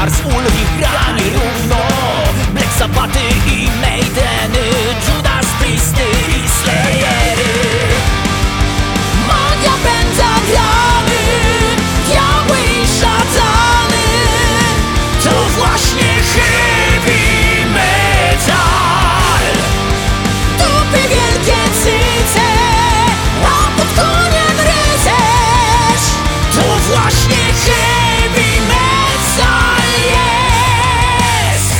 Stars, Ulrich gra nierówno, Black Sabbathy i Maideny, Judas Priesty i Slayery. Magia pentagramy, diabły i szatany, To właśnie heavy metal. dupy wielkie cyce, a pod koniem rycerz. To właśnie heavy metal jest.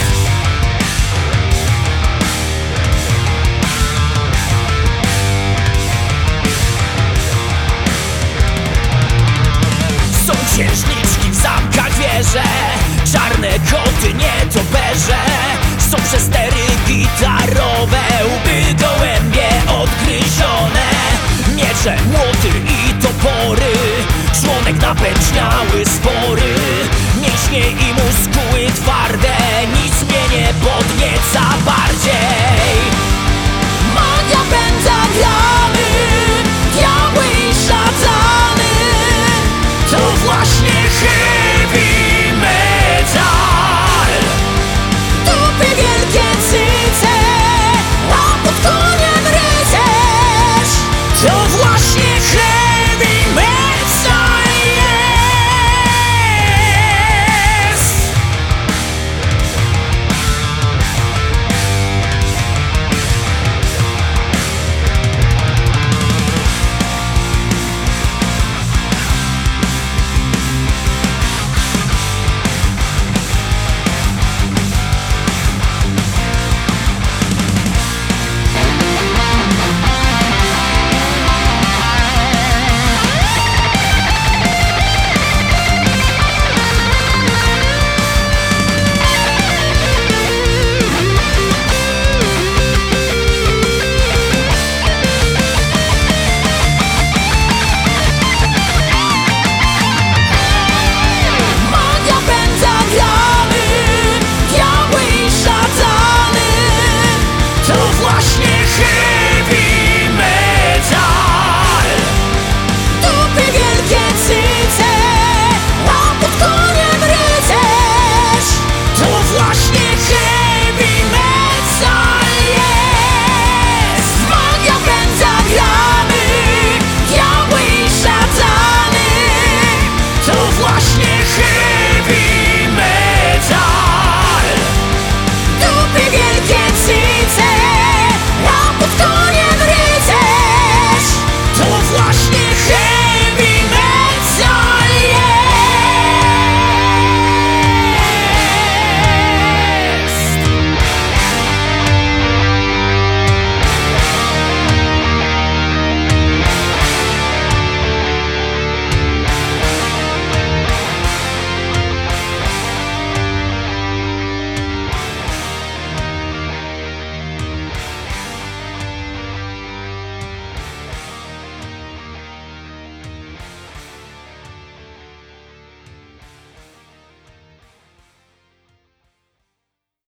Są księżniczki w zamkach wieże, czarne koty nietoperze. Są przestery gitarowe, łby gołębie odgryzione, miecze, młoty i topory, członek napęczniały spory. Mięśnie i muskuły twarde, nic mnie nie podnieca bardziej.